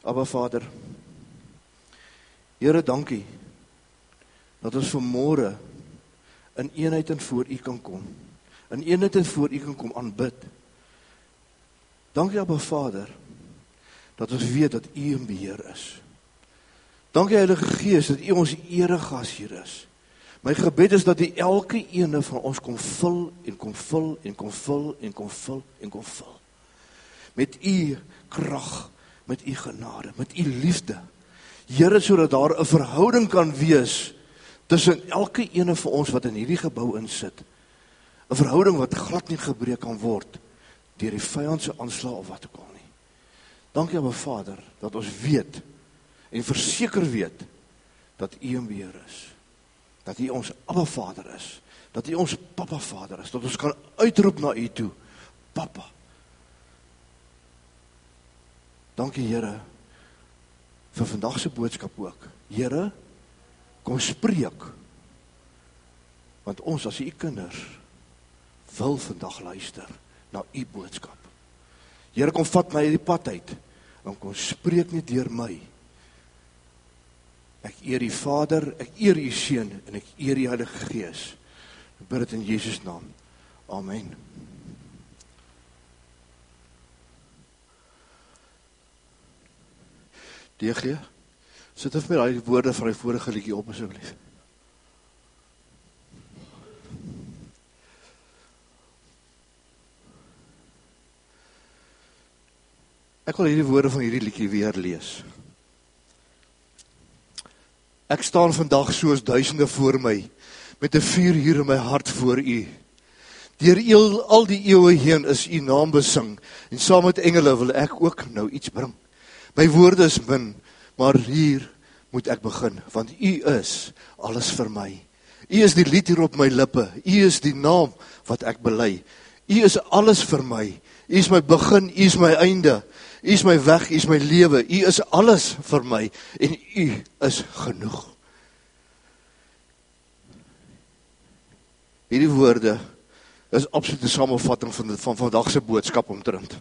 Abba Vader, Here, dankie, dat ons vanmôre in eenheid en voor U kan kom. In eenheid en voor U kan kom aanbid. Dankie, Abba Vader, dat ons weet dat U in beheer is. Dankie, Heilige Gees, dat U ons eregas hier is. My gebed is dat U elke ene van ons kom vul en kom vul en kom vul en kom vul en kom vul. Met U krag, met U genade, met U liefde. Here, sodat daar 'n verhouding kan wees tussen elke ene van ons wat in hierdie gebou insit. 'n Verhouding wat glad nie gebreek kan word deur die vyand se aanslag of wat ook al nie. Dankie, Abba Vader, dat ons weet en verseker weet dat U in beheer is. Dat U ons Abba Vader is. Dat U ons Papa Vader is. Dat ons kan uitroep na U toe. Papa. Dankie, Here, vir vandag se boodskap ook. Here, kom spreek. Want ons as U kinders wil vandag luister na U boodskap. Here, kom vat my uit die pad uit en kom spreek nie deur my. Ek eer U Vader, ek eer U Seun en ek eer U Heilige Gees. Ek bid dit in Jesus naam. Amen. DG, sit even met die woorde van die vorige liedjie op asseblief. Ek wil hierdie woorde van hierdie liedjie weer lees. Ek staan vandag soos duisende voor my, met 'n vuur hier in my hart voor U. Deur al die eeue heen is U naam besing, en saam met engele wil ek ook nou iets bring. My woorde is min, maar hier moet ek begin, want U is alles vir my. U is die lied hier op my lippe, U is die naam wat ek bely. U is alles vir my, U is my begin, U is my einde, U is my weg, U is my lewe, U is alles vir my, en U is genoeg. Hierdie woorde is absolute samevatting van vandag se boodskap omtrent.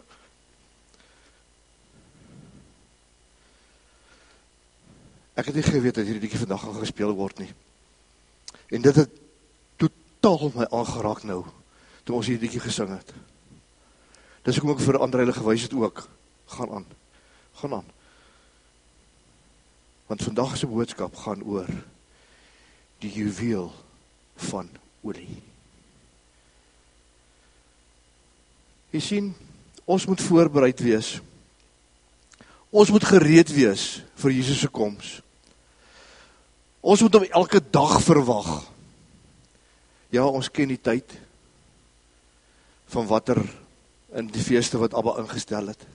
Ek het nie geweet dat hierdie liedjie vandag gaan gespeel word nie. En dit het totaal my aangeraak nou, toe ons hierdie liedjie gesing het. Dis hoekom ek vir ander hulle gewys het ook. Gaan aan. Want vandag se boodskap gaan oor die juweel van olie. Jy sien, ons moet voorbereid wees. Ons moet gereed wees vir Jesus se koms. Ons moet hom elke dag verwag. Ja, ons ken die tyd van wat in die feeste wat Abba ingestel het.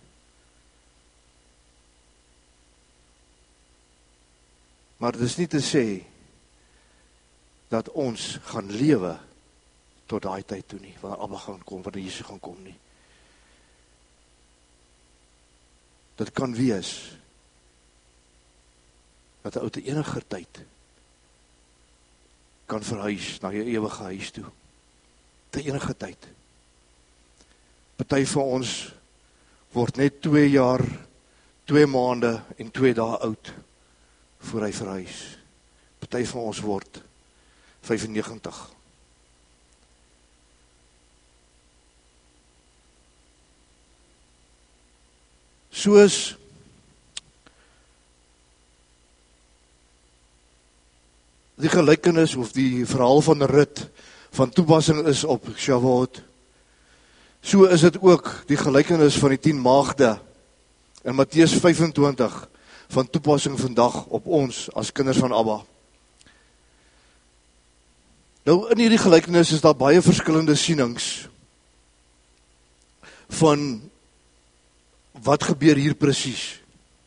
Maar dit is nie te sê dat ons gaan lewe tot daai tyd toe nie, wanneer Abba gaan kom, wanneer Jesus gaan kom nie. Dit kan wees dat 'n ou te enige tyd kan verhuis na jou ewige huis toe. Te enige tyd. Party van ons word net 2 jaar, 2 maande en 2 dae oud voor hy verhuis. Party van ons word 95. Soos die gelykenis of die verhaal van Rut van toepassing is op Shavuot, so is dit ook die gelykenis van die 10 maagde in Matteus 25 van toepassing vandag op ons as kinders van Abba. Nou in hierdie gelykenis is daar baie verskillende sienings van wat gebeur hier presies.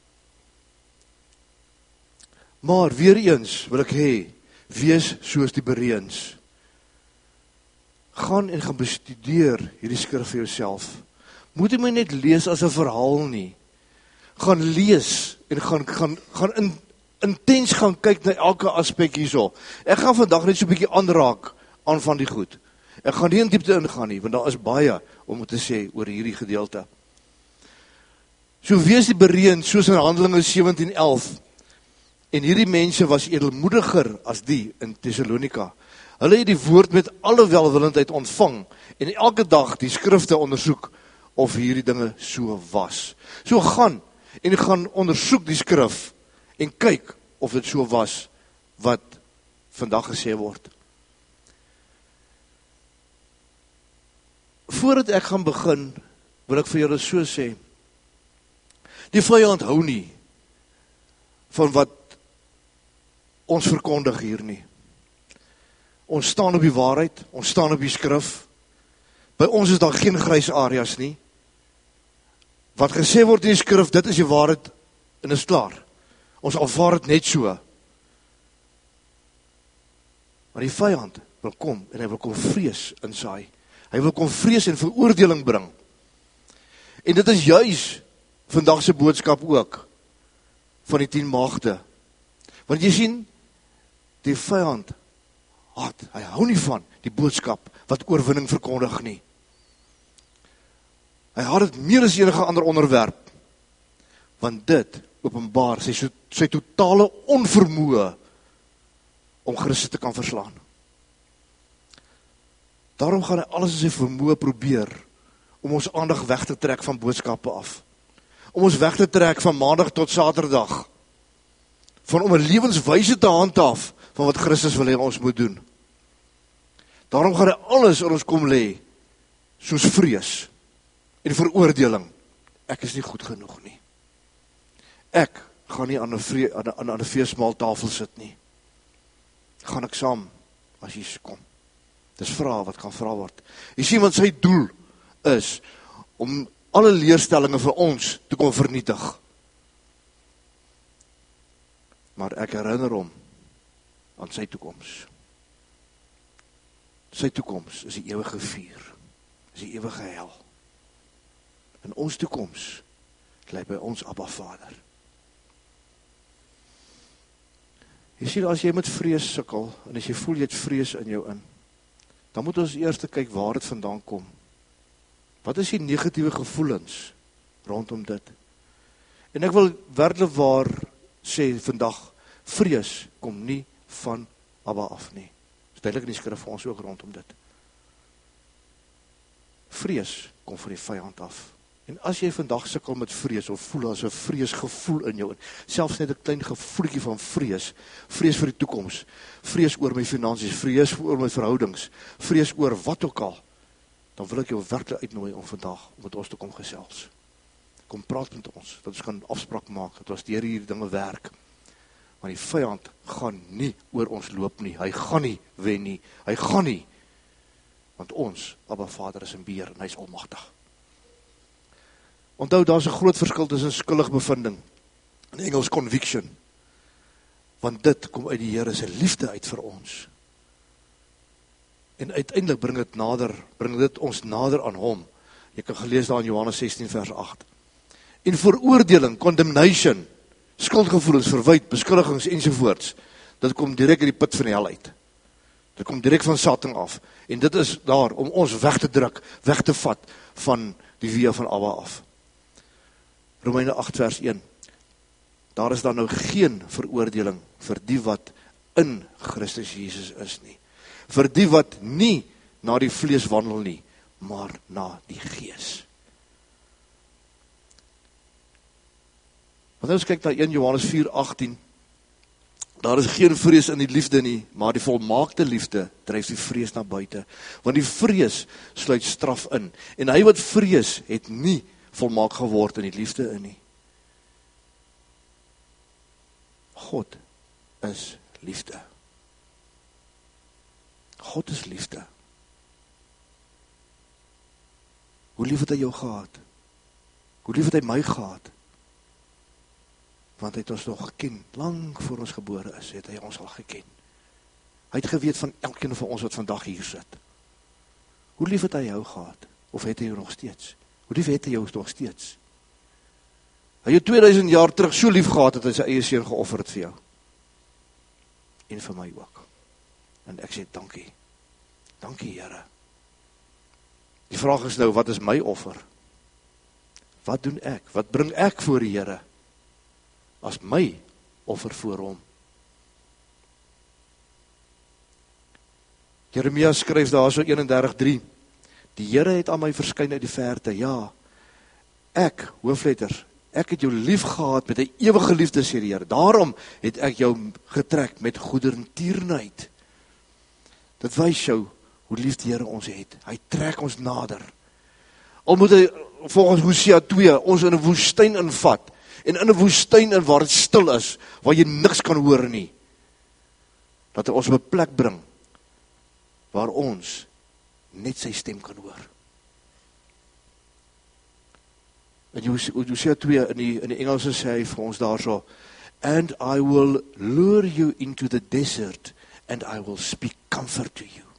Maar weer eens wil ek hê, wees soos die Bereëns. Gaan en gaan bestudeer hierdie skrif vir jouself. Moet jy my net lees as 'n verhaal nie. Gaan lees en gaan intens gaan kyk na elke aspek hierso. Ek gaan vandag net so 'n bietjie aanraak aan van die goed. Ek gaan nie in diepte ingaan nie, want daar is baie om te sê oor hierdie gedeelte. So wees die bereend, soos in Handelinge 17:11. En hierdie mense was edelmoediger as die in Thessalonika. Hulle het die woord met alle welwillendheid ontvang en elke dag die skrifte ondersoek of hierdie dinge so was. So gaan ondersoek die skrif en kyk of dit so was wat vandag gesê word. Voordat ek gaan begin, wil ek vir julle so sê, die vyand hou nie van wat ons verkondig hier nie. Ons staan op die waarheid, ons staan op die skrif. By ons is daar geen grys areas nie. Wat gesê word in die skrif, dit is die waarheid en is klaar. Ons aanvaar dit net so. Maar die vyand wil kom en hy wil kom vrees insaai. Hy wil kom vrees en veroordeling bring. En dit is juis vandag se boodskap ook van die 10 maagde. Want jy sien, die vyand hy hou nie van die boodskap wat oorwinning verkondig nie. Hy haat dit meer as enige ander onderwerp, want dit openbaar sy totale onvermoë om Christus te kan verslaan. Daarom gaan hy alles in sy vermoë probeer om ons aandag weg te trek van boodskappe af. Om ons weg te trek van maandag tot saterdag. Van om 'n lewenswyse te handhaaf van wat Christus wil hê ons moet doen. Daarom gaan hy alles in ons kom lê, soos vrees en veroordeling. Ek is nie goed genoeg nie. Ek gaan nie aan 'n feesmaaltafel sit nie. Gaan ek saam as Jesus kom. Dis vrae wat kan vra word. Jy sien, wat sy doel is om alle leerstellinge vir ons te kom vernietig. Maar ek herinner hom aan sy toekoms. Sy toekoms is die ewige vuur, is die ewige hel. En ons toekoms lê by ons Abba Vader. Jy sien, as jy met vrees sukkel, en as jy voel jy het vrees in jou in, dan moet ons eers kyk waar dit vandaan kom. Wat is die negatiewe gevoelens rondom dit? En ek wil werklik waar sê vandag, vrees kom nie van Abba af nie. Dis duidelik in die skrif vir ons ook rondom dit. Vrees kom van die vyand af. En as jy vandag sukkel met vrees, of voel as 'n vreesgevoel in jou, selfs net 'n klein gevoeltjie van vrees vir die toekoms, vrees oor my finansies, vrees oor my verhoudings, vrees oor wat ook al, dan wil ek jou werklik uitnooi om vandag met ons te kom gesels. Kom praat met ons, dat ons kan afspraak maak, dat ons deur hierdie dinge werk. Maar die vyand gaan nie oor ons loop nie, hy gaan nie wen nie, hy gaan nie, want ons, Abba Vader, is in beheer en hy is almagtig. Onthou, daar is 'n groot verskil tussen skuldig bevinding, in Engels conviction, want dit kom uit die Here se liefde uit vir ons. En uiteindelik bring dit ons nader aan hom. Jy kan gelees daar in Johannes 16 vers 8. En veroordeling, condemnation, skuldgevoelens, verwyt, beskuldigings ensovoorts, dit kom direk uit die put van die hel uit. Dit kom direk van Satan af. En dit is daar om ons weg te druk, weg te vat van die weë van Abba af. Romeine 8 vers 1. Daar is dan nou geen veroordeling vir die wat in Christus Jesus is nie. Vir die wat nie na die vlees wandel nie, maar na die gees. Want ons kyk na 1 Johannes 4:18. Daar is geen vrees in die liefde nie, maar die volmaakte liefde dryf die vrees na buite. Want die vrees sluit straf in. En hy wat vrees, het nie volmaak geword in die liefde in nie. God is liefde. God is liefde. Hoe lief het hy jou gehad? Hoe lief het hy my gehad? Want hy het ons nog geken, lang voor ons gebore is, het hy ons al geken. Hy het geweet van elkeen van ons wat vandag hier sit. Hoe lief het hy jou gehad? Of het hy jou nog steeds? Hoe lief het hy jou nog steeds? Hy het 2000 jaar terug so lief gehad, dat hy sy eie seun geoffer het vir jou. En vir my ook. En ek sê dankie. Dankie, Here. Die vraag is nou, wat is my offer? wat doen ek? Wat bring ek voor die Here? As my offer voor hom. Jeremia skryf daar so 31:3, die Here het aan my verskyn uit die verte, ja, ek, hoofletter, ek het jou lief gehad met 'n ewige liefde, sê die Here, daarom het ek jou getrek met goedertierenheid. Dit wys jou hoe lief die Here ons het, hy trek ons nader. Al moet hy, volgens Hosea 2, ons in 'n woestyn invat, en in 'n woestyn in waar het stil is, waar jy niks kan hoor nie, dat hy ons op 'n plek bring, waar ons net sy stem kan hoor. En Hosea 2 in die Engelse sê hy vir ons daarso, and I will lure you into the desert, and I will speak comfort to you.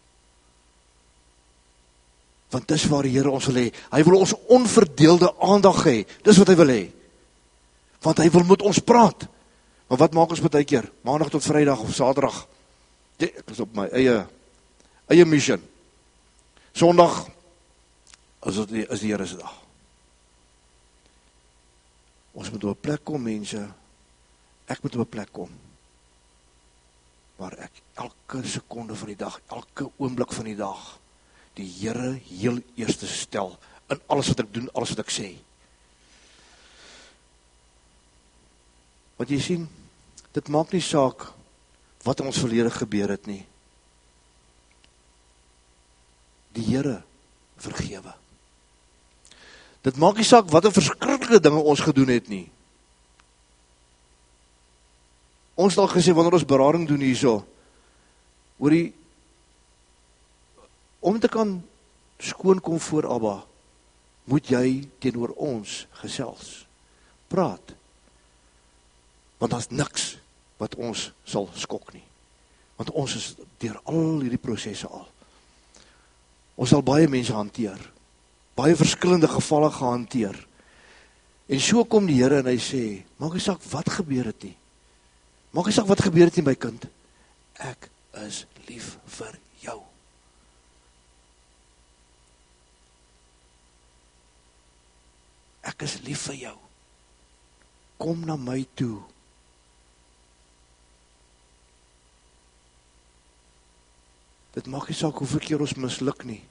Want dis waar die Here ons wil hê. Hy wil ons onverdeelde aandag hê. Dis wat hy wil hê. Want hy wil met ons praat. Maar wat maak ons baie keer? Maandag tot Vrydag of Saterdag. Ek is op my eie mission. Sondag is die Here se dag. Ons moet op 'n plek kom, mense. Ek moet op 'n plek kom waar ek elke sekonde van die dag, elke oomblik van die dag, die Here heel eerste stel in alles wat ek doen, alles wat ek sê. Want jy sien, dit maak nie saak wat in ons verlede gebeur het nie. Die Here vergewe. Dit maak nie saak wat 'n verskriklike dinge ons gedoen het nie. Ons het al gesê, wanneer ons berading doen hierso, om te kan skoon kom voor Abba, moet jy teenoor ons gesels, praat. Want daar's niks wat ons sal skok nie. Want ons is deur al hierdie prosesse al. Ons sal baie mense hanteer, baie verskillende gevalle gehanteer. En so kom die Here en hy sê, maak nie saak wat gebeur het nie. Maak nie saak wat gebeur het nie, my kind. Ek is lief vir jou. Ek is lief vir jou. Kom na my toe. Dit maak nie saak hoeveel keer ons misluk nie.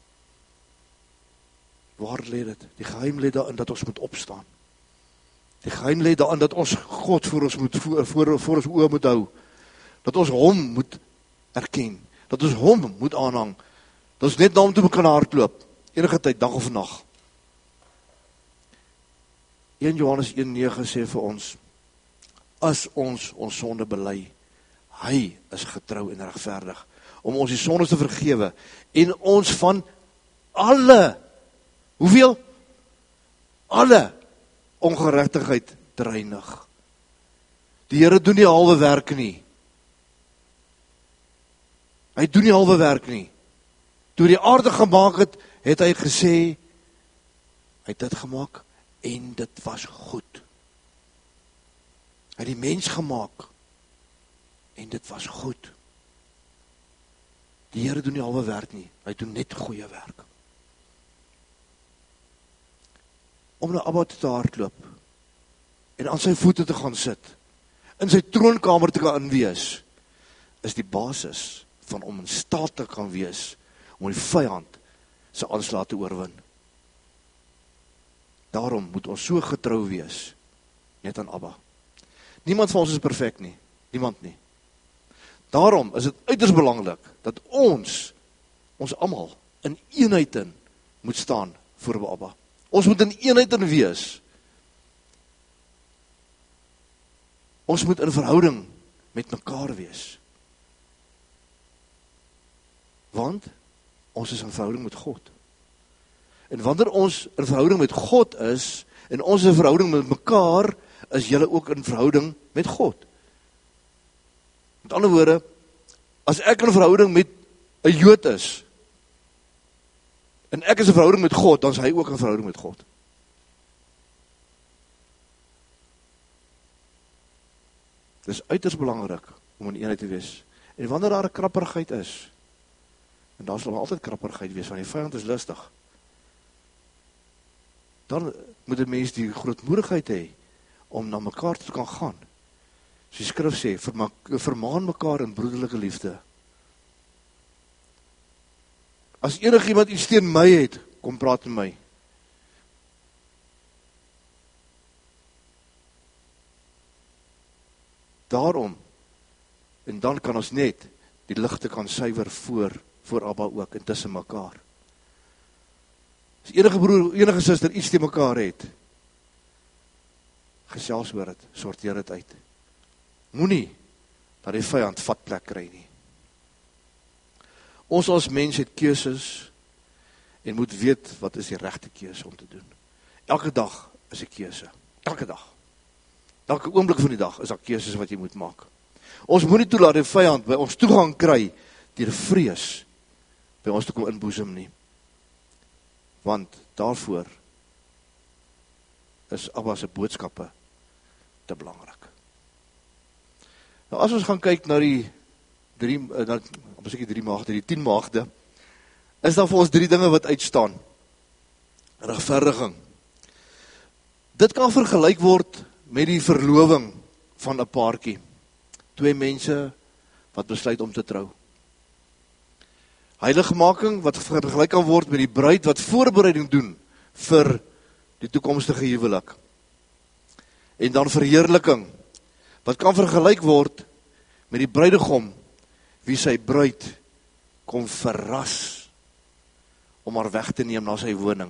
Waar lê dit? Die geheim lê daarin dat ons moet opstaan. Die geheim lê daarin dat ons God voor ons oë moet hou. Dat ons hom moet erken. Dat ons hom moet aanhang. Dat ons net na hom toe kan hardloop. Enige tyd, dag of nag. 1 Johannes 1:9 sê vir ons, as ons sonde bely, hy is getrou en regverdig, om ons die sondes te vergewe, en ons van alle, hoeveel? Alle ongeregtigheid te reinig. Die Here doen nie halwe werk nie. Hy doen nie halwe werk nie. Toe die aarde gemaak het, het hy gesê, hy het dit gemaak, en dit was goed. Hy het die mens gemaak, en dit was goed. Die Here doen nie halwe werk nie, hy doen net goeie werk. Om na Abba te hardloop, en aan sy voete te gaan sit, in sy troonkamer te kan wees, is die basis van om in staat te kan wees, om die vyand sy aanslae te oorwin. Daarom moet ons so getrou wees, net aan Abba. Niemand van ons is perfek nie, niemand nie. Daarom is dit uiters belangrik, dat ons almal in eenheid in moet staan voor Abba. Ons moet in eenheid in wees. Ons moet in verhouding met mekaar wees. Want ons is in verhouding met God. En wanneer ons in verhouding met God is, en ons in verhouding met mekaar, is julle ook in verhouding met God. Met ander woorde, as ek in verhouding met 'n Jood is, en ek is in verhouding met God, dan is hy ook in verhouding met God. Dit is uiters belangrik om in eenheid te wees. En wanneer daar 'n krapperigheid is, en daar sal altyd krapperigheid wees, want die vyand is lustig, dan moet 'n mens die grootmoedigheid hê om na mekaar te kan gaan. So die skrif sê, vermaan mekaar in broederlike liefde. As enigiemand iets teen my het, kom praat met my. Daarom, en dan kan ons net die ligte kan suiwer voor Abba ook, en tussen mekaar. As enige broer, enige suster iets teen mekaar het, gesels oor het, sorteer het uit. Moenie dat die vyand vatplek kry nie. Ons as mens het keuses en moet weet wat is die regte keuse om te doen. Elke dag is 'n keuse. Elke dag. Elke oomblik van die dag is daar keuses wat jy moet maak. Ons moet nie toelaat die vyand by ons toegang kry deur vrees by ons te kom inboesem nie. Want daarvoor is Abba se boodskappe te belangrik. Nou as ons gaan kyk na die 10 maagde, is daar vir ons 3 dinge wat uitstaan. Regverdiging. Dit kan vergelyk word met die verloving van 'n paartjie. 2 mense wat besluit om te trou. Heiligmaking wat vergelyk kan word met die bruid wat voorbereiding doen vir die toekomstige huwelik. En dan verheerliking wat kan vergelyk word met die bruidegom wie sy bruid kom verras om haar weg te neem na sy woning.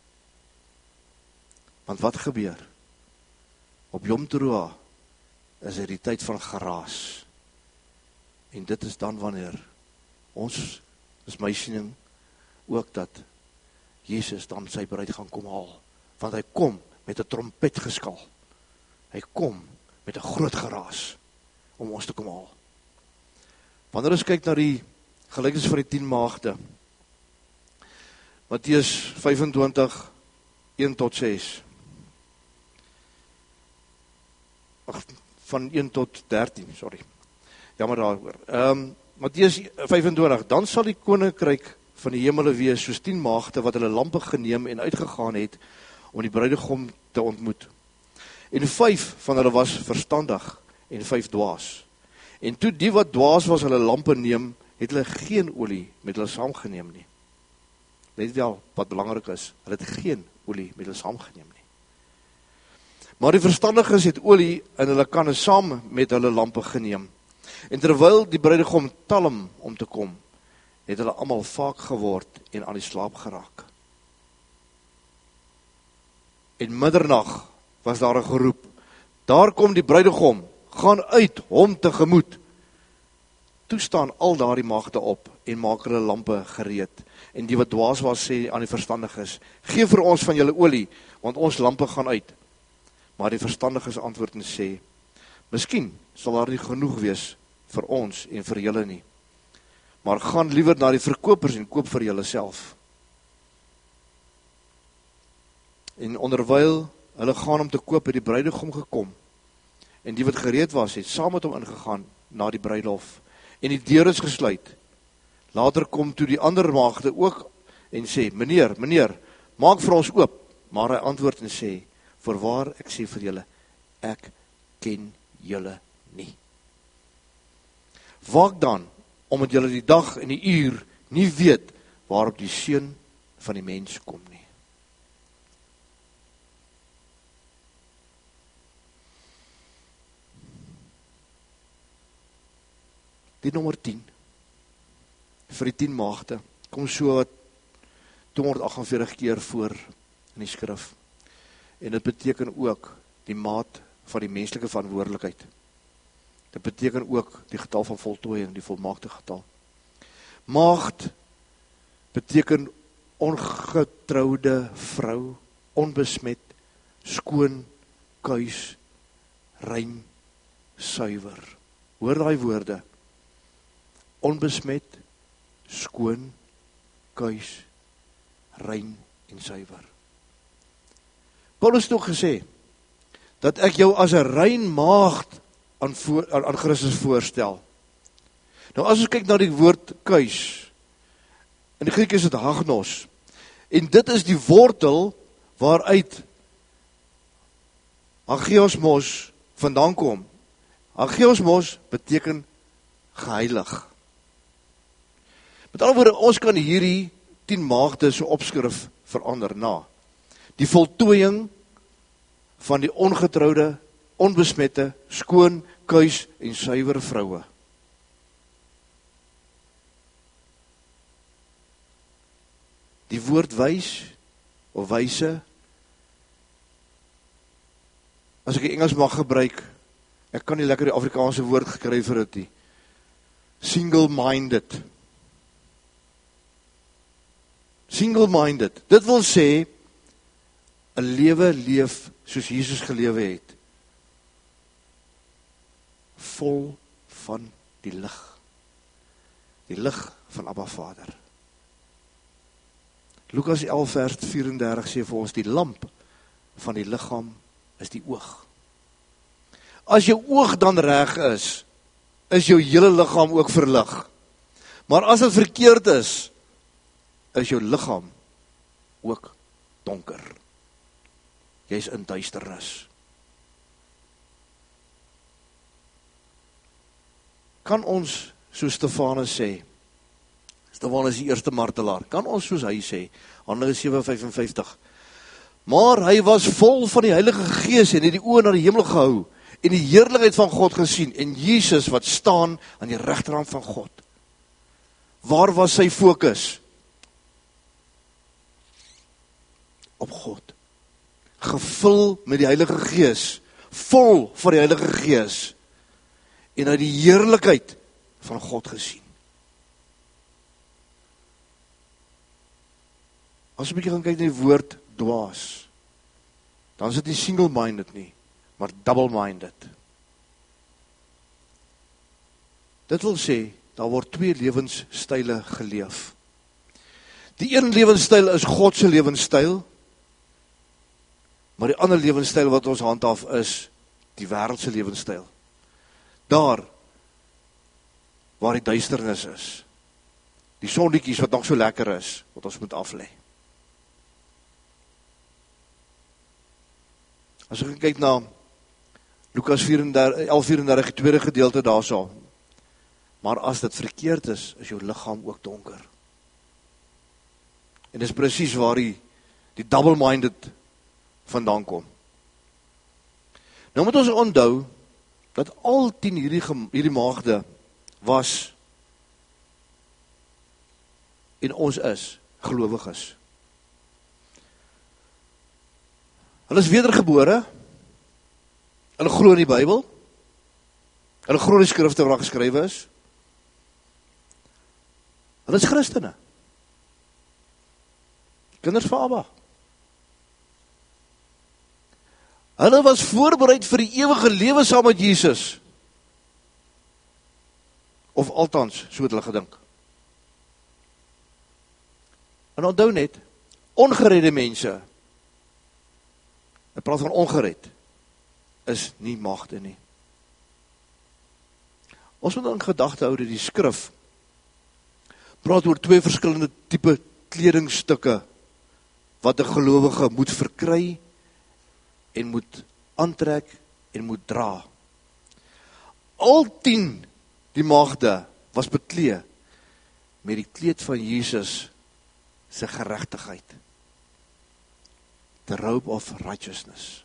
Want wat gebeur? Op Yom Teruah is dit die tyd van geraas. En dit is dan wanneer ons, is my siening, ook dat Jesus dan sy bruid gaan kom haal. Want hy kom met 'n trompetgeskal. Hy kom met 'n groot geraas om ons te kom haal. Wanneer ons kyk na die gelykenis van die 10 maagde, Matteus 25, 1-6. Van 1 tot 13, sorry. Jammer daaroor. Matteus 25, dan sal die koninkryk van die hemele wees soos 10 maagde wat hulle lampe geneem en uitgegaan het om die bruidegom te ontmoet. En 5 van hulle was verstandig en 5 dwaas. En toe die wat dwaas was hulle lampe neem, het hulle geen olie met hulle saamgeneem nie. Let wel wat belangrik is, hulle het geen olie met hulle saamgeneem nie. Maar die verstandiges het olie in hulle kanne saam met hulle lampe geneem. En terwyl die bruidegom talm om te kom, het hulle almal vaak geword en aan die slaap geraak. En middernag was daar 'n geroep, daar kom die bruidegom, gaan uit hom tegemoet. Toe staan al daardie maagde op en maak hulle lampe gereed. En die wat dwaas was sê aan die verstandiges, gee vir ons van julle olie, want ons lampe gaan uit. Maar die verstandiges antwoord en sê, miskien sal daar nie genoeg wees vir ons en vir julle nie. Maar gaan liewer na die verkopers en koop vir julle self. En onderwyl hulle gaan om te koop, het die bruidegom gekom. En die wat gereed was, het saam met hom ingegaan na die bruilof. En die deur is gesluit. Later kom toe die ander maagde ook en sê, meneer, maak vir ons oop. Maar hy antwoord en sê, voorwaar ek sê vir julle, ek ken julle nie. Waak dan, omdat julle die dag en die uur nie weet, waarop die seun van die mens kom nie. Die nommer 10, vir die 10 maagde, kom so wat 248 keer voor in die skrif. En dit beteken ook die maat van die menslike verantwoordelikheid. Dit beteken ook die getal van voltooiing, die volmaakte getal. Maagd beteken ongetrouwde vrou, onbesmet, skoon, kuis, rein, suiwer. Hoor daai woorde. Onbesmet, skoon, kuis, rein en suiwer. Paulus het ook gesê, dat ek jou as 'n rein maagd aan Christus voorstel. Nou as ons kyk na die woord kuis, in die Griek is dit hagnos, en dit is die wortel waaruit hagiosmos vandaan kom. Hagiosmos beteken geheilig. Met ander woorde, ons kan hierdie 10 maagde so opskrif verander na die voltooiing van die ongetroude, onbesmette, skoon, kuis en suiwer vroue. Die woord wys of wyse, as ek die Engels mag gebruik, ek kan nie lekker die Afrikaanse woord gekry vir dit nie. Single-minded. Single-minded. Dit wil sê, 'n lewe leef soos Jesus gelewe het. Vol van die lig. Die lig van Abba Vader. Lukas 11 vers 34 sê vir ons, die lamp van die liggaam is die oog. As jou oog dan reg is jou hele liggaam ook verlig. Maar as dit verkeerd is jou liggaam ook donker. Jy is in duisternis. Kan ons, soos Stefanus sê, Stefanus die eerste martelaar, kan ons soos hy sê, Handelinge 7:55, maar hy was vol van die Heilige Gees en het die oë na die hemel gehou, en die heerlikheid van God gesien, en Jesus wat staan aan die regterhand van God. Waar was sy fokus? Op God. Gevul met die Heilige Gees, vol van die Heilige Gees, en hy die heerlikheid van God gesien. As jy 'n bietjie gaan kyk na die woord dwaas, dan is dit nie single-minded nie, maar double-minded. Dit wil sê, daar word 2 lewenstyle geleef. Die een lewenstyl is God se lewenstyl, maar die ander lewenstyl wat ons handhaaf is die wêreldse lewenstyl. Daar waar die duisternis is, die sonnetjies wat nog so lekker is, wat ons moet aflê. As ek kyk na Lukas 11:34, die tweede gedeelte daarso, maar as dit verkeerd is jou liggaam ook donker. En dis presies waar die double-minded vandaan kom. Nou moet ons onthou, dat al 10 hierdie maagde was, en ons is, gelowiges. Hulle is wedergebore, hulle glo in die Bybel, hulle glo in die skrifte wat daar geskrywe is, hulle is Christene, kinders van Abba. Hulle was voorbereid vir die ewige lewe saam met Jesus, of althans, so het hulle gedink. En onthou net, ongeredde mense, ek praat van ongered, is nie magte nie. Ons moet in gedagte hou dat die skrif praat oor 2 verskillende tipe kledingstukke wat 'n gelowige moet verkry en moet aantrek en moet dra. Al 10 die maagde was beklee met die kleed van Jesus se geregtigheid. The robe of righteousness.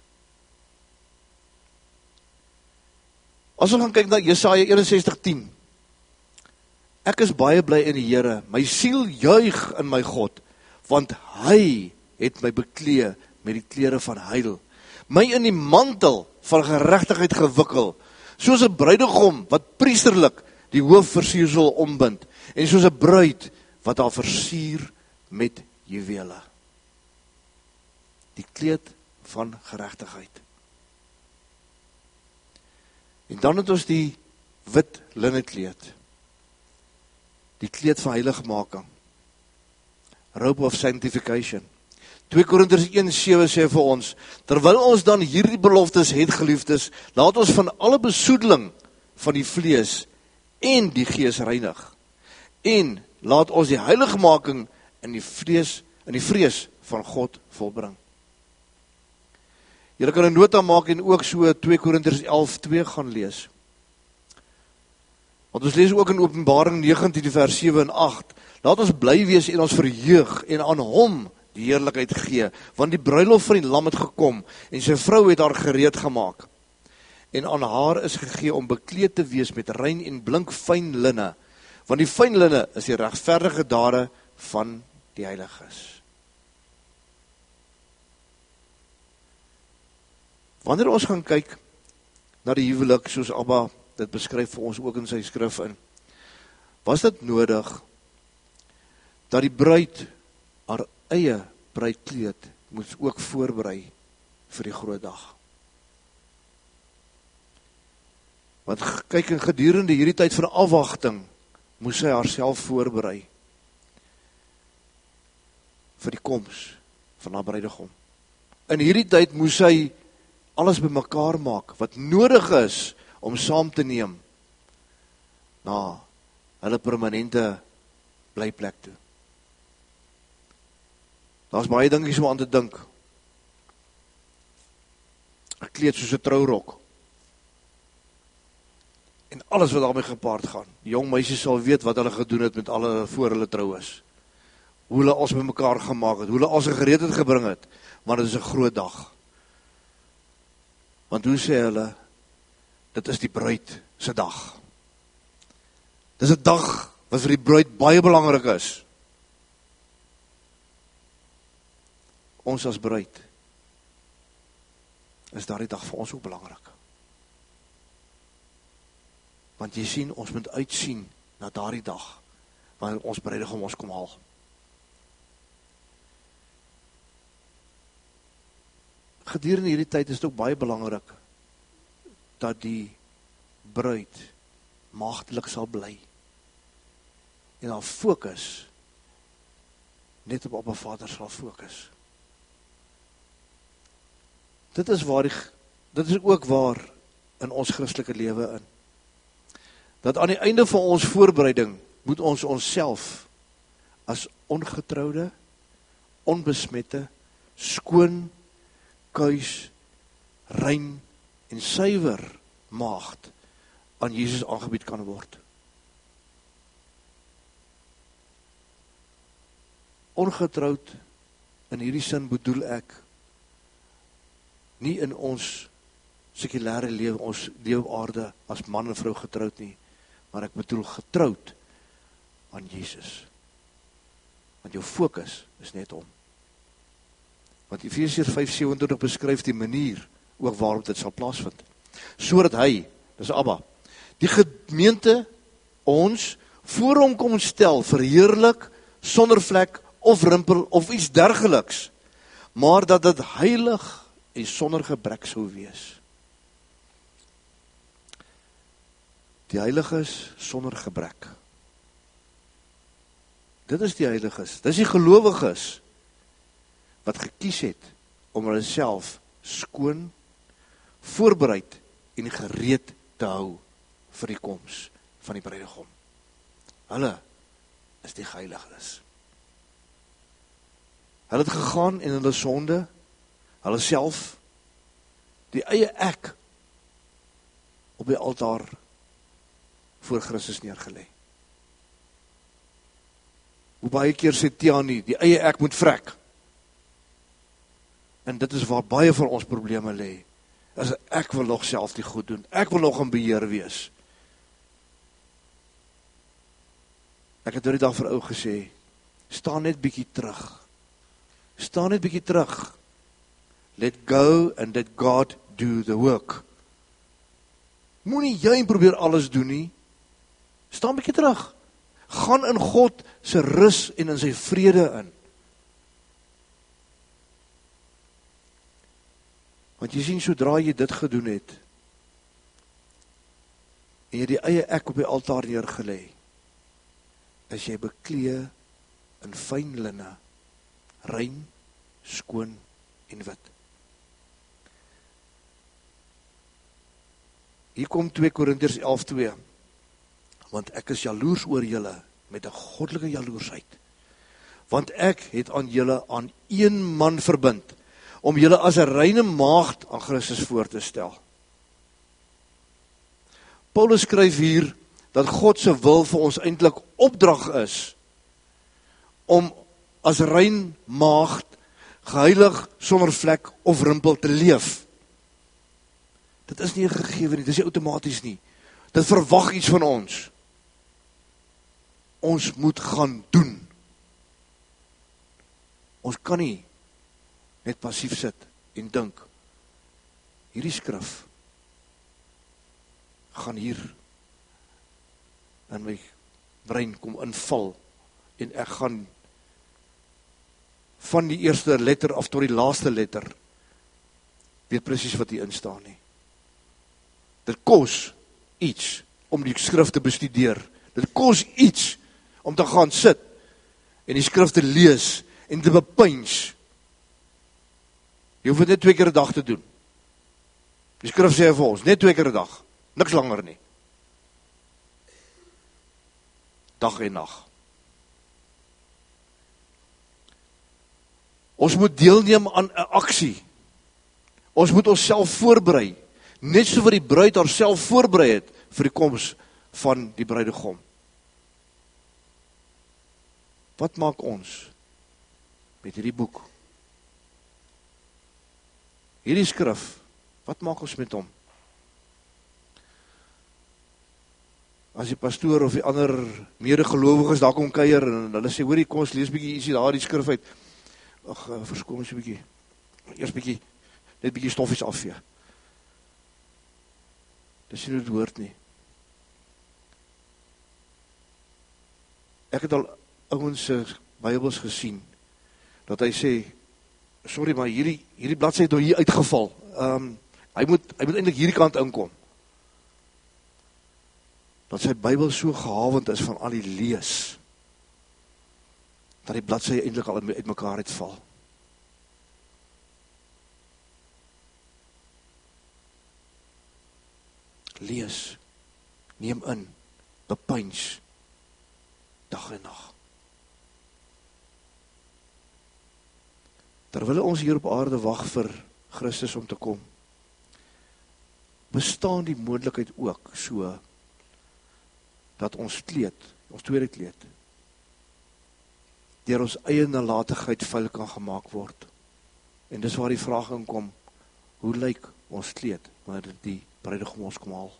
As ons gaan kyk na Jesaja 61:10. Ek is baie bly in die Here, my siel juig in my God, want hy het my beklee met die klere van heil, my in die mantel van geregtigheid gewikkel, soos 'n bruidegom wat priesterlik die hoofversiersel ombind, en soos 'n bruid wat haar versier met juwele. Die kleed van geregtigheid. En dan het ons die wit linnekleed, die kleed van heiligmaking, robe of sanctification. 2 Korintiërs 1:7 sê vir ons, terwyl ons dan hierdie beloftes het, geliefdes, laat ons van alle besoedeling van die vlees en die gees reinig, en laat ons die heiligmaking in die vrees van God volbring. Julle kan 'n nota maak en ook so 2 Korintiërs 11:2 gaan lees. Want ons lees ook in Openbaring 19 vers 7 en 8. Laat ons bly wees en ons verheug en aan hom die heerlikheid gee, want die bruilof van die lam het gekom en sy vrou het haar gereed gemaak. En aan haar is gegee om bekleed te wees met rein en blink fyn linne, want die fyn linne is die regverdige dade van die heiliges. Wanneer ons gaan kyk na die huwelik, soos Abba dit beskryf vir ons ook in sy skrif in, was dit nodig dat die bruid haar eie bruidkleed moes ook voorberei vir die groot dag. Want kyk, in gedurende hierdie tyd van afwagting moes sy haarself voorberei vir die koms van haar bruidegom. In hierdie tyd moes sy alles bymekaar maak wat nodig is om saam te neem na hulle permanente blyplek toe. Daar's baie dingetjies om aan te dink. 'n Kleed soos 'n trourok. En alles wat daarmee gepaard gaan. Die jong meisies sal weet wat hulle gedoen het met alle voor hulle trou is. Hoe hulle alles bymekaar gemaak het, hoe hulle alles gereedheid gebring het, want dit is 'n groot dag. Want hoe sê hulle, dit is die bruid se dag. Dis 'n dag wat vir die bruid baie belangrik is. Ons as bruid, is daardie dag vir ons ook belangrik. Want jy sien, ons moet uitsien na daardie dag, wanneer ons bruidegom ons kom haal. Gedurende hierdie tyd is dit ook baie belangrik, dat die bruid maagdelik sal bly, en haar fokus, net op Abba Vader sal fokus. Dit is ook waar in ons Christelike lewe in. Dat aan die einde van ons voorbereiding moet ons onsself as ongetroude, onbesmette, skoon, kuis, rein en suiwer maagd aan Jesus aangebied kan word. Ongetroud in hierdie sin bedoel ek nie in ons sekulêre lewe, ons lewe op aarde as man en vrou getroud nie, maar ek bedoel getroud aan Jesus. Want jou fokus is net hom. Want Efesiërs 5:27 beskryf die manier ook waarop dit sal plaasvind. Sodat hy, dis Abba, die gemeente ons voor hom kom stel, verheerlik, sonder vlek of rimpel of iets dergeliks, maar dat dit heilig en sonder gebrek sou wees. Die heiliges sonder gebrek. Dit is die heiliges, dit is die gelowiges, wat gekies het om hulle self skoon, voorbereid en gereed te hou vir die koms van die bruidegom. Hulle is die heiliges. Hulle het gegaan in hulle sonde, hulle self, die eie ek, op die altaar voor Christus neergelê. Hoe baie keer sê Tiani, die eie ek moet vrek. En dit is waar baie van ons probleme lê. Is ek wil nog self die goed doen. Ek wil nog in beheer wees. Ek het die dag vir ou gesê, staan net bietjie terug. Staan net bietjie terug. Let go and let God do the work. Moenie jy probeer alles doen nie. Staan bietjie terug. Gaan in God se rus en in sy vrede in. Want jy sien, sodra jy dit gedoen het, en jy die eie ek op die altaar neergelê, is jy beklee in fyn linne, rein, skoon en wit. Hier kom 2 Korintiërs 11:2. Want ek is jaloers oor julle met 'n goddelike jaloersheid. Want ek het aan julle aan een man verbind, om julle as 'n reine maagd aan Christus voor te stel. Paulus skryf hier dat God se wil vir ons eintlik opdrag is om as rein maagd, geheilig, sonder vlek of rimpel te leef. Dit is nie 'n gegewe nie, dit is nie outomaties nie. Dit verwag iets van ons. Ons moet gaan doen. Ons kan nie net passief sit en dink, hierdie skrif gaan hier in my brein kom inval en ek gaan van die eerste letter af tot die laaste letter weet presies wat hier instaan nie. Dit kos iets om die skrif te bestudeer. Dit kos iets om te gaan sit en die skrif te lees en te bepeins. Jy hoef dit net 2 keer 'n dag te doen. Die skrif sê vir ons, net 2 keer 'n dag. Niks langer nie. Dag en nag. Ons moet deelneem aan 'n aksie. Ons moet onsself voorberei. Net so wat die bruid haarself voorberei het vir die koms van die bruidegom. Wat maak ons met hierdie boek? Hierdie skrif, wat maak ons met hom? As die pastoor of die ander medegelowiges daar kom kuier en hulle sê, hoorie, kom ons lees bietjie ietsie daar die skrif uit. Ag, verskoon ons 'n bietjie. Eers bietjie, net bietjie stoffies afvee. Dis nie dit woord nie. Ek het al ouens se Bybels gesien, dat hy sê, sorry, maar hierdie bladsy het door hier uitgeval. Hy moet eintlik hierdie kant inkom. Dat sy Bybel so gehavend is van al die lees, dat die bladsy eintlik al uit mekaar uitval. Lees, neem in, bepeins, dag en nag. Terwyl ons hier op aarde wag vir Christus om te kom, bestaan die moontlikheid ook so, dat ons kleed, ons tweede kleed, deur ons eie nalatigheid vuil kan gemaak word. En dis waar die vraag inkom, hoe lyk ons kleed, wanneer die bruidegom ons kom haal?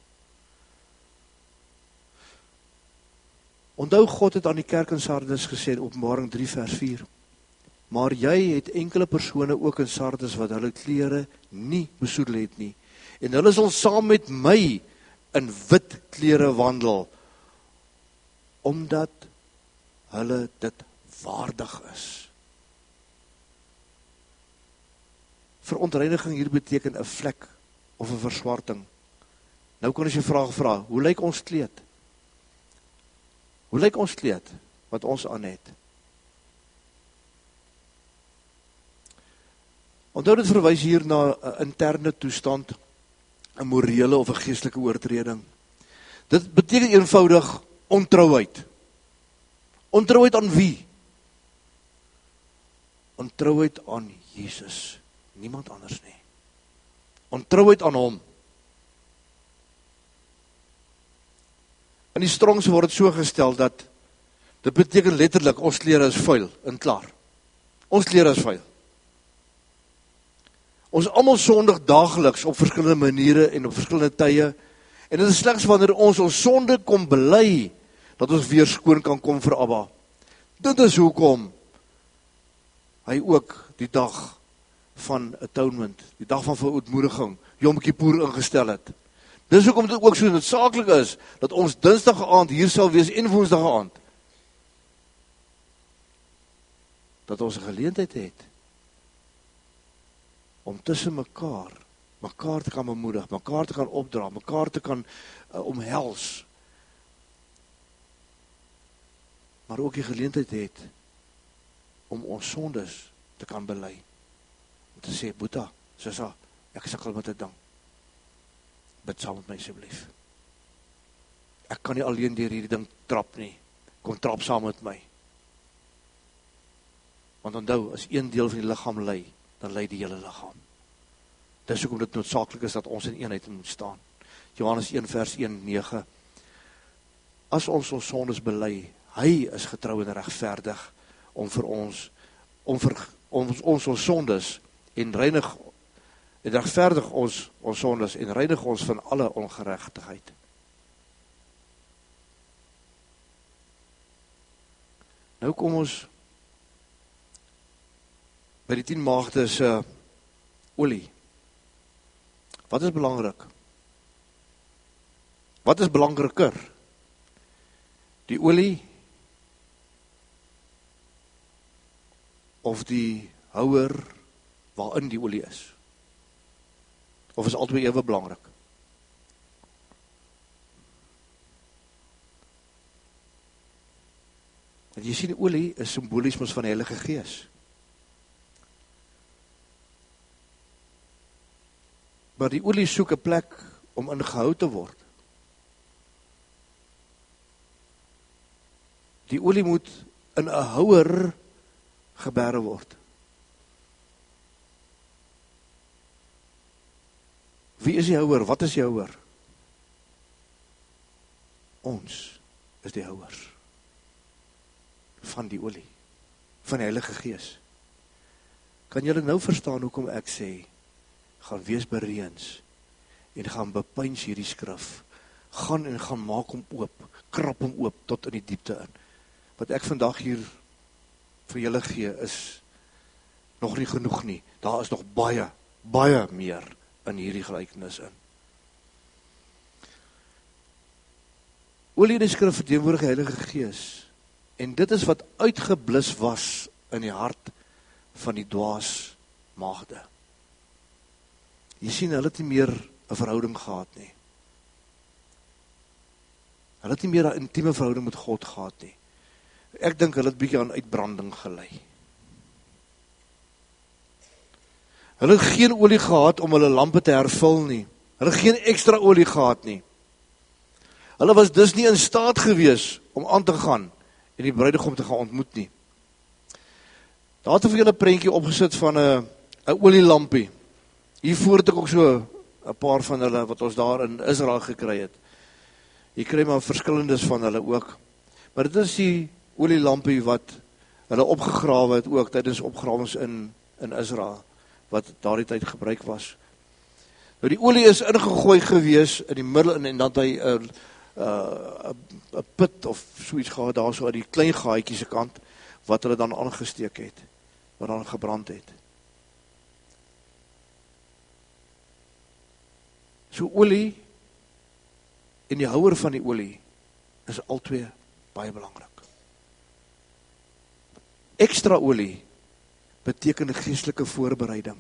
Onthou, God het aan die kerk in Sardes gesê, in Openbaring 3 vers 4, maar jy het enkele persone ook in Sardes, wat hulle klere nie besoedel het nie, en hulle sal saam met my in wit klere wandel, omdat hulle dit waardig is. Verontreiniging hier beteken 'n vlek of 'n verswarting. Nou kan ons jy vraag vra, hoe lyk ons kleed? Hoe lyk ons kleed wat ons aan het? Onthou, dit verwys hier na 'n interne toestand, 'n morele of 'n geestelike oortreding. Dit beteken eenvoudig ontrouheid. Ontrouheid aan wie? Ontrouheid aan Jesus, niemand anders nie. Ontrouheid aan hom. In die Strongs word het so gestel dat dit beteken letterlik, ons klere is vuil en klaar. Ons klere is vuil. Ons almal sondig daagliks op verskillende maniere en op verskillende tye, en dit is slegs wanneer ons sonde kom bely, dat ons weer skoon kan kom vir Abba. Dit is hoekom hy ook die dag van atonement, die dag van verootmoediging, Yom Kippur ingestel het. Dis hoekom dit ook so noodsaaklik is, dat ons Dinsdag aand hier sal wees en Woensdag aand. Dat ons 'n geleentheid het, om tussen mekaar te kan bemoedig, mekaar te kan opdra, mekaar te kan omhels, maar ook die geleentheid het, om ons sondes te kan bely, om te sê, Boeta, Sissa, ek sukkel met dit ding, bid saam met my asseblief. Ek kan nie alleen deur hierdie ding trap nie, kom trap saam met my. Want onthou, as een deel van die liggaam ly, dan lei die hele liggaam. Dis hoekom dit noodsaaklik is dat ons in eenheid moet staan. Johannes 1 vers 1:9. As ons ons sondes bely, hy is getrou en regverdig om vir ons sondes en reinig en regverdig ons sondes en reinig ons van alle ongeregtigheid. Nou kom ons by die 10 maagde se olie. Wat is belangrik? Wat is belangriker? Die olie of die houer waarin die olie is? Of is albei ewe belangrik? Want jy sien, die olie is simbolies mos van die Heilige Gees. Maar die olie soek 'n plek om ingehou te word. Die olie moet in 'n houer geberre word. Wie is die houer? Wat is die houer? Ons is die houers van die olie, van die Heilige Gees. Kan julle nou verstaan hoekom ek sê, gaan wees bereens en gaan bepeins hierdie skrif, gaan en gaan maak hom oop, krap hom oop tot in die diepte in. Wat ek vandag hier vir julle gee is nog nie genoeg nie. Daar is nog baie, baie meer in hierdie gelykenis in. Olie in die skrif verteenwoordig die Heilige Gees. En dit is wat uitgeblus was in die hart van die dwaas maagde. Jy sien, hulle het nie meer 'n verhouding gehad nie. Hulle het nie meer 'n intieme verhouding met God gehad nie. Ek dink hulle het bietjie aan uitbranding gelei. Hulle het geen olie gehad om hulle lampe te hervul nie. Hulle het geen ekstra olie gehad nie. Hulle was dus nie in staat gewees om aan te gaan en die bruidegom te gaan ontmoet nie. Daar het vir julle 'n prentjie opgesit van 'n olielampie. Hiervoor het ek ook so 'n paar van hulle wat ons daar in Israel gekry het. Jy kry maar verskillendes van hulle ook. Maar dit is die olielampie wat hulle opgegrawe het ook tydens opgrawings in Israel, wat daardie tyd gebruik was. Nou die olie is ingegooi gewees in die middel en dan het hy 'n put of so iets gehad daar so uit die klein gaatjie se kant wat hulle dan aangesteek het, wat dan gebrand het. So olie en die houer van die olie is albei baie belangrik. Ekstra olie beteken 'n geestelike voorbereiding.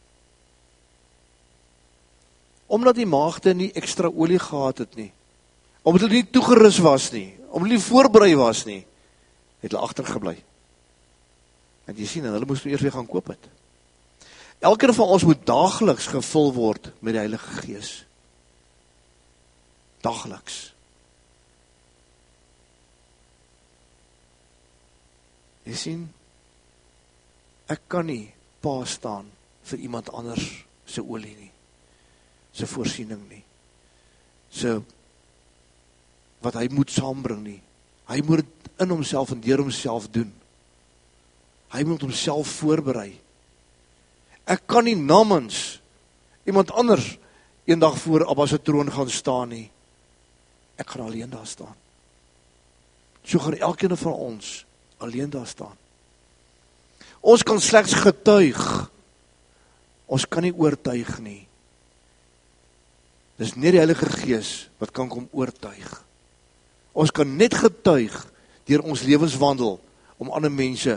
Omdat die maagde nie ekstra olie gehad het nie, omdat hulle nie toegerus was nie, omdat hulle nie voorberei was nie, het hulle agtergebly. En jy sien, en hulle moes eers weer gaan koop het. Elkeen van ons moet daagliks gevul word met die Heilige Gees. Daagliks. Jy sien, ek kan nie pa staan vir iemand anders se olie nie, se voorsiening nie, se wat hy moet saambring nie. Hy moet dit in homself en deur homself doen. Hy moet homself voorberei. Ek kan nie namens iemand anders eendag voor Abba se troon gaan staan nie. Ek gaan alleen daar staan. So gaan elkeen van ons alleen daar staan. Ons kan slegs getuig. Ons kan nie oortuig nie. Dis net die Heilige Gees wat kan kom oortuig. Ons kan net getuig deur ons lewenswandel om ander mense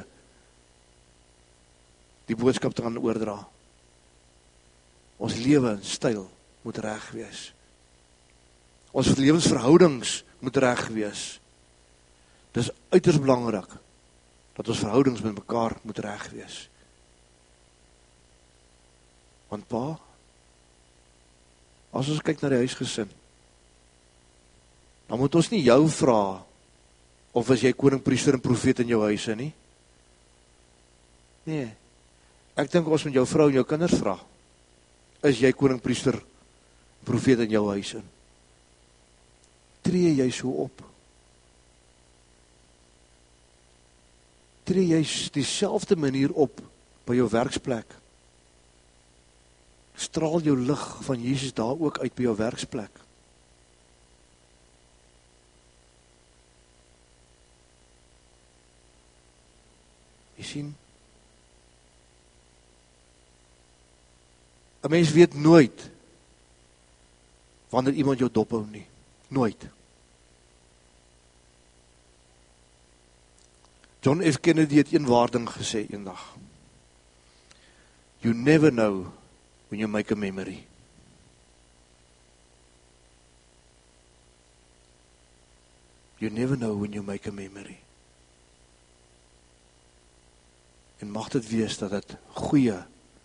die boodskap te gaan oordra. Ons lewe en styl moet reg wees. Ons lewensverhoudings moet reg wees. Dis uiters belangrik dat ons verhoudings met mekaar moet reg wees. Want pa, as ons kyk na die huisgesin, dan moet ons nie jou vra of is jy koning, priester en profeet in jou huise nie? Nee. Ek dink ons moet jou vrou en jou kinders vra. Is jy koning, priester, profeet in jou huis in? Tree jy so op? Tree jy dieselfde manier op by jou werksplek? Straal jou lig van Jesus daar ook uit by jou werksplek? Jy sien, 'n mens weet nooit wanneer iemand jou dophou nie. Nooit. John F. Kennedy het een waarding gesê eendag. You never know when you make a memory. You never know when you make a memory. En mag dit wees dat dit goeie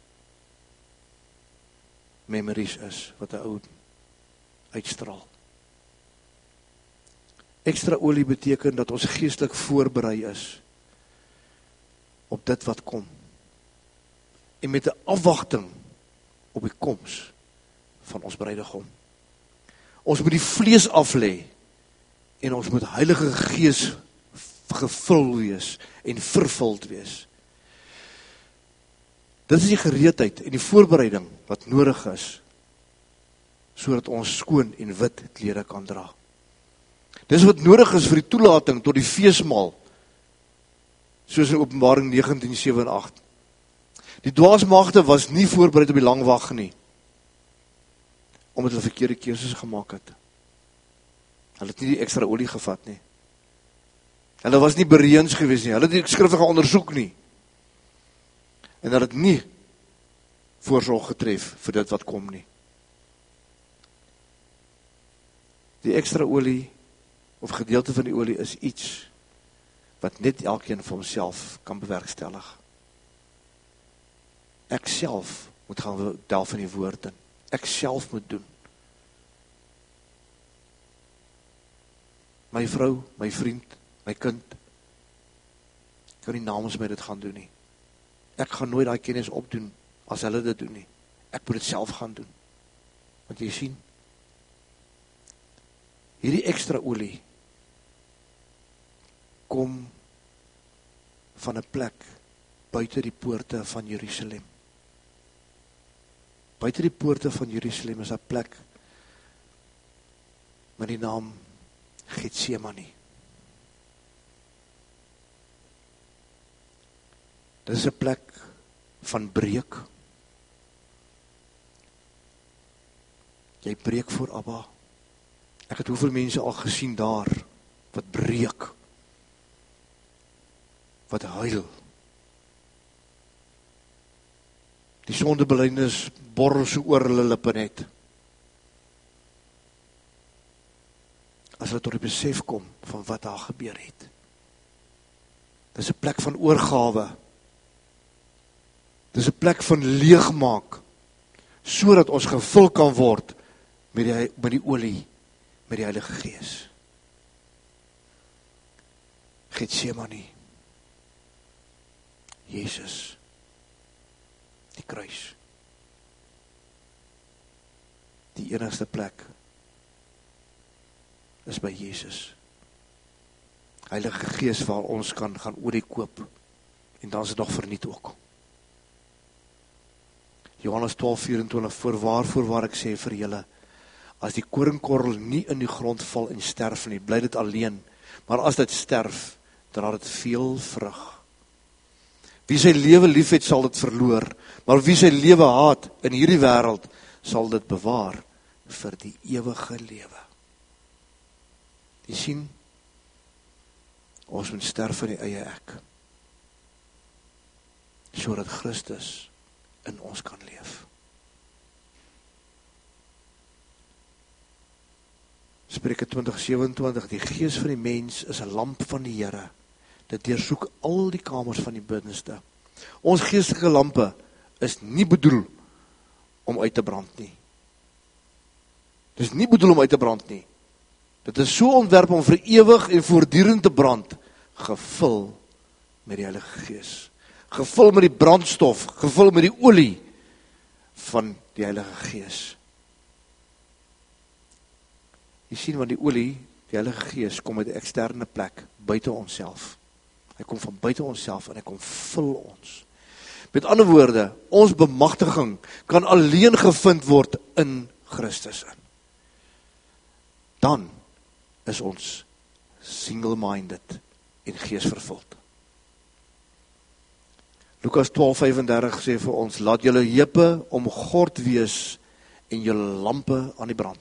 memories is, wat 'n ou uitstraal. Ekstra olie beteken dat ons geestelik voorberei is op dit wat kom. En met 'n afwagting op die koms van ons bruidegom. Ons moet die vlees aflê en ons moet Heilige Gees gevul wees en vervuld wees. Dit is die gereedheid en die voorbereiding wat nodig is, sodat ons skoon en wit klere kan dra. Dis wat nodig is vir die toelating tot die feesmaal, soos in Openbaring 19, 7 en 8. Die dwaasmagte was nie voorbereid op die lang wag nie, omdat hulle verkeerde keuses gemaak het. Hulle het nie die ekstra olie gevat nie. Hulle was nie bereens gewees nie, hulle het die skrifte gaan ondersoek nie. En hulle het nie voorsorg getref vir dit wat kom nie. Die ekstra olie, of gedeelte van die olie, is iets wat net elkeen vir homself kan bewerkstellig. Ek self moet gaan delf in die woord in. Ek self moet doen. My vrou, my vriend, my kind, kan nie namens my dit gaan doen nie. Ek gaan nooit daai kennis opdoen as hulle dit doen nie. Ek moet dit self gaan doen. Want jy sien, hierdie ekstra olie kom van 'n plek buite die poorte van Jerusalem. Buite die poorte van Jerusalem is 'n plek met die naam Getsemane. Dit is 'n plek van breek. Jy breek voor Abba. Ek het hoeveel mense al gesien daar, wat breek, wat huil. Die sondebelydenis borrel so oor hulle lippe net. As hulle tot die besef kom van wat daar gebeur het. Dis 'n plek van oorgawe. Dis 'n plek van leegmaak, sodat ons gevul kan word met die olie, met die Heilige Gees. Getsemane. Jesus. Die kruis. Die enigste plek is by Jesus. Heilige Gees waar ons kan gaan olie koop, en dan is dit nog verniet ook. Johannes 12:24, voorwaar ek sê vir julle, as die koringkorrel nie in die grond val en sterf nie, bly dit alleen, maar as dit sterf, dra dit veel vrug. Wie sy lewe lief het, sal dit verloor, maar wie sy lewe haat in hierdie wêreld, sal dit bewaar vir die ewige lewe. Jy sien, ons moet sterf van die eie ek, sodat Christus in ons kan leef. Spreuke 20:27, die gees van die mens is 'n lamp van die Here. Dit deursoek al die kamers van die binneste. Ons geestelike lampe is nie bedoel om uit te brand nie. Dit is nie bedoel om uit te brand nie. Dit is so ontwerp om vir ewig en voortdurend te brand, gevul met die Heilige Gees, gevul met die brandstof, gevul met die olie van die Heilige Gees. Jy sien, want die olie, die Heilige Gees, kom uit 'n eksterne plek, buite onsself. Hy kom van buite onsself en hy kom vul ons. Met ander woorde, ons bemagtiging kan alleen gevind word in Christus in. Dan is ons single-minded en geesvervuld. Lukas 12:35 sê vir ons, laat julle heupe omgord wees en julle lampe aan die brand.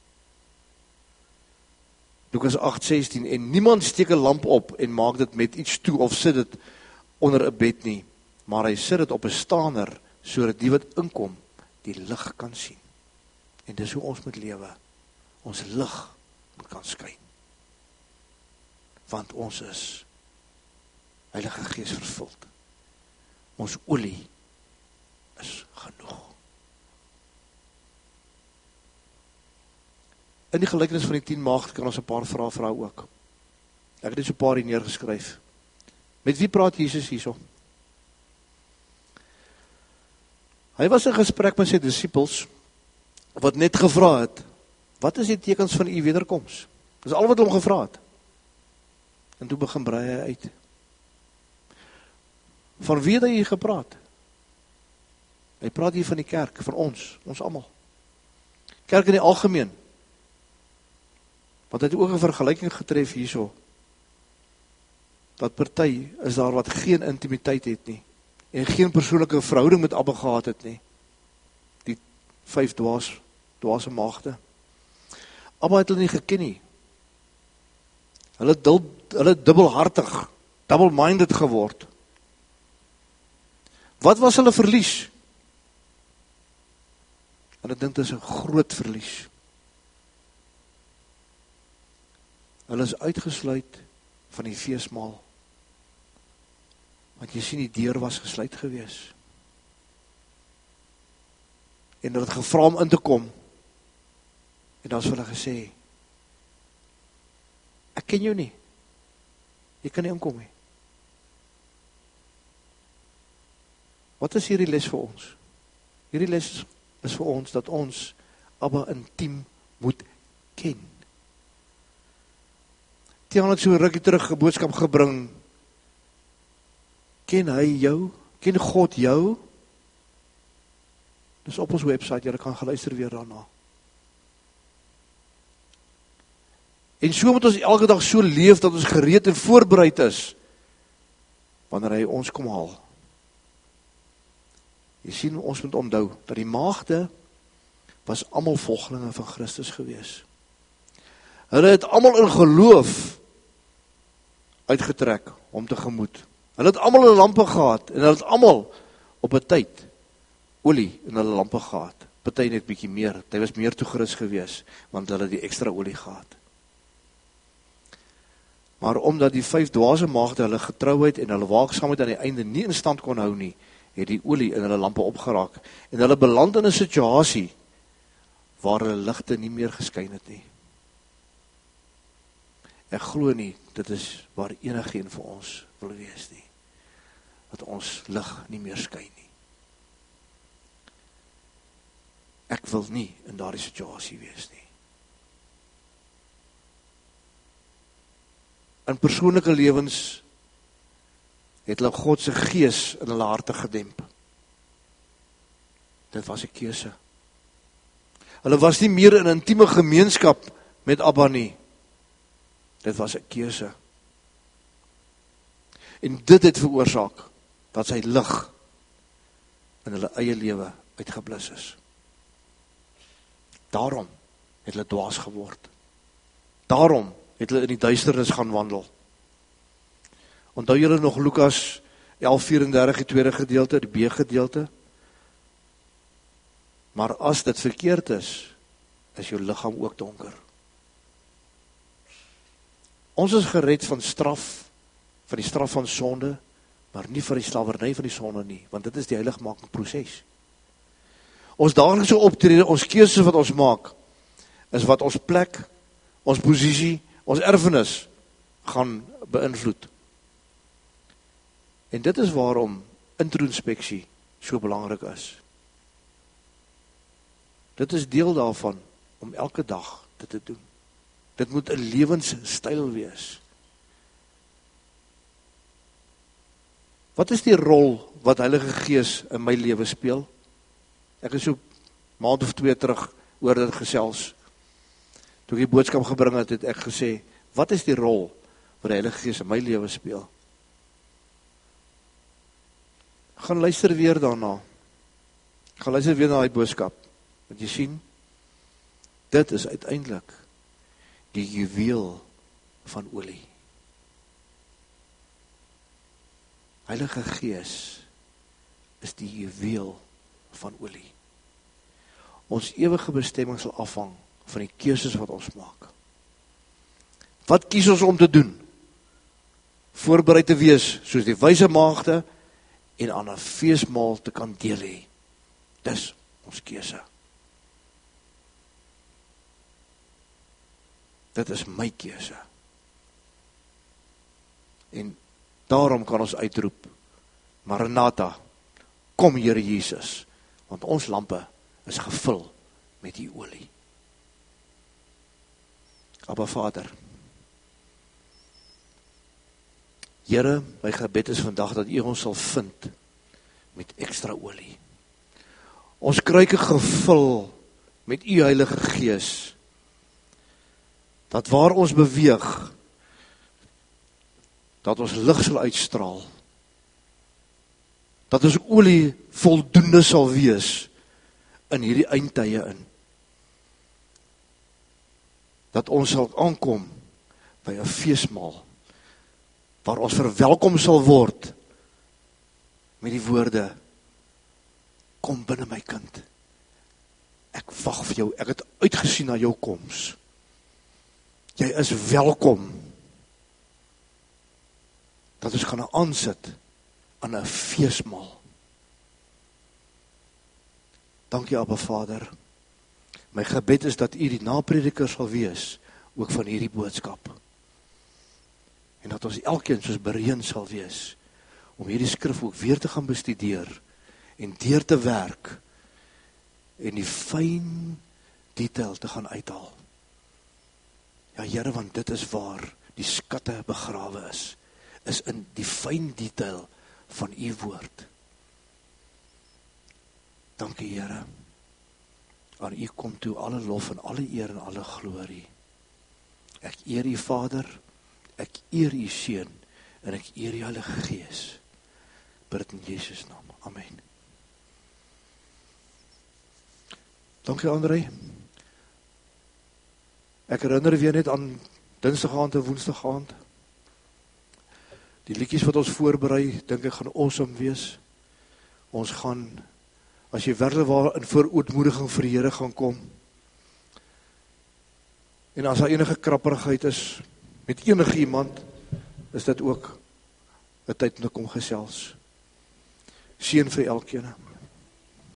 Lukas 8:16, en niemand steek 'n lamp op en maak dit met iets toe of sit dit onder 'n bed nie, maar hy sit dit op 'n staander sodat die wat inkom die lig kan sien. En dis hoe ons moet lewe. Ons lig moet kan skyn. Want ons is Heilige Gees vervuld. Ons olie is genoeg. In die gelykenis van die 10 maagde kan ons 'n paar vrae vra ook. Ek het dit so 'n paar hier neergeskryf. Met wie praat Jesus hierso? Hy was in gesprek met sy disippels, wat net gevra het, wat is die tekens van u wederkoms? Dis al wat hom gevra het. En toe begin brei hy uit. Van wie het hy hier gepraat? Hy praat hier van die kerk, van ons almal. Kerk in die algemeen. Want hy het ook 'n vergelyking getref hierso, dat party is daar wat geen intimiteit het nie, en geen persoonlike verhouding met Abba gehad het nie. Die 5 dwaase maagde. Abba het hulle nie geken nie. Hulle dubbelhartig, double-minded geword. Wat was hulle verlies? En ek dink dit is 'n groot verlies. Hulle is uitgesluit van die feesmaal. Want jy sien, die deur was gesluit gewees. En hulle het gevra om in te kom. En dan is hulle gesê, ek ken jou nie. Jy kan nie inkom nie. Wat is hierdie les vir ons? Hierdie les is vir ons dat ons Abba intiem moet ken. Tiaan het so 'n rukkie terug 'n boodskap gebring. Ken hy jou? Ken God jou? Dis op ons website, jy kan geluister weer daarna. En so moet ons elke dag so leef dat ons gereed en voorbereid is wanneer hy ons kom haal. Jy sien, ons moet onthou dat die maagde was almal volgelinge van Christus gewees. Hulle het almal in geloof uitgetrek om tegemoet. Hulle het almal 'n lampe gehad en hulle het almal op 'n tyd olie in hulle lampe gehad. Party net bietjie meer, hy was meer toegerus gewees, want hulle het die ekstra olie gehad. Maar omdat die 5 dwaase maagde hulle getrouheid en hulle waaksaamheid aan die einde nie in stand kon hou nie, het die olie in hulle lampe opgeraak en hulle beland in 'n situasie waar hulle ligte nie meer geskyn het nie. Ek glo nie, dit is waar enigeen vir ons wil wees nie. Dat ons lig nie meer skyn nie. Ek wil nie in daardie situasie wees nie. In persoonlike lewens het hulle God se gees in hulle harte gedemp. Dit was 'n keuse. Hulle was nie meer in intieme gemeenskap met Abba nie. Dit was 'n keuse. En dit het veroorsaak dat sy lig in hulle eie lewe uitgeblus is. Daarom het hulle dwaas geword. Daarom het hulle in die duisternis gaan wandel. Onthou julle nog Lukas 11:34, die tweede gedeelte, die B-gedeelte? Maar as dit verkeerd is jou liggaam ook donker. Ons is gered van die straf van sonde, maar nie van die slawerny van die sonde nie, want dit is die heiligmakingsproses. Ons daaglikse optrede, ons keuses wat ons maak, is wat ons plek, ons posisie, ons erfenis gaan beïnvloed. En dit is waarom introspeksie so belangrik is. Dit is deel daarvan, om elke dag dit te doen. Dit moet 'n lewenstyl wees. Wat is die rol wat Heilige Gees in my lewe speel? Ek is so maand of 2 terug oor dit gesels. Toe ek die boodskap gebring het, het ek gesê, wat is die rol wat die Heilige Gees in my lewe speel? Gaan luister weer daarna. Gaan luister weer na die boodskap. Want jy sien, dit is uiteindelik die juweel van olie. Heilige Gees is die juweel van olie. Ons ewige bestemming sal afhang van die keuses wat ons maak. Wat kies ons om te doen? Voorbereid te wees, soos die wyse maagde, en aan 'n feesmaal te kan deel hê. Dis ons keuse. Dit is my keuse. En daarom kan ons uitroep, Maranatha, kom Here Jesus, want ons lampe is gevul met die olie. Abba Vader, Here, my gebed is vandag dat U ons sal vind met ekstra olie. Ons kruike gevul met U Heilige Gees, dat waar ons beweeg, dat ons lig sal uitstraal, dat ons olie voldoende sal wees in hierdie eindtye in, dat ons sal aankom by 'n feesmaal, waar ons verwelkom sal word met die woorde, kom binne my kind, ek wag vir jou, ek het uitgesien na jou koms, jy is welkom, dat ons gaan aansit aan 'n feesmaal. Dankie Abba Vader, my gebed is dat U die naprediker sal wees, ook van hierdie boodskap, en dat ons elkeen soos Bereën sal wees, om hierdie skrif ook weer te gaan bestudeer, en deur te werk, en die fyn detail te gaan uithaal. Ja Here, want dit is waar die skatte begrawe is in die fyn detail van U woord. Dankie Here, aan U kom toe alle lof en alle eer en alle glorie. Ek eer U Vader, ek eer U Seun, en ek eer U Heilige Gees. Bid in Jesus naam, amen. Dankie André. Ek herinner weer net aan Dinsdag aand en Woensdag aand. Die liedjies wat ons voorberei, dink ek gaan awesome wees. Ons gaan, as jy werklik waar in verootmoediging vir die Here gaan kom, en as daar enige krapperigheid is, met enige iemand, is dit ook 'n tyd om te kom gesels. Seën vir elkeen.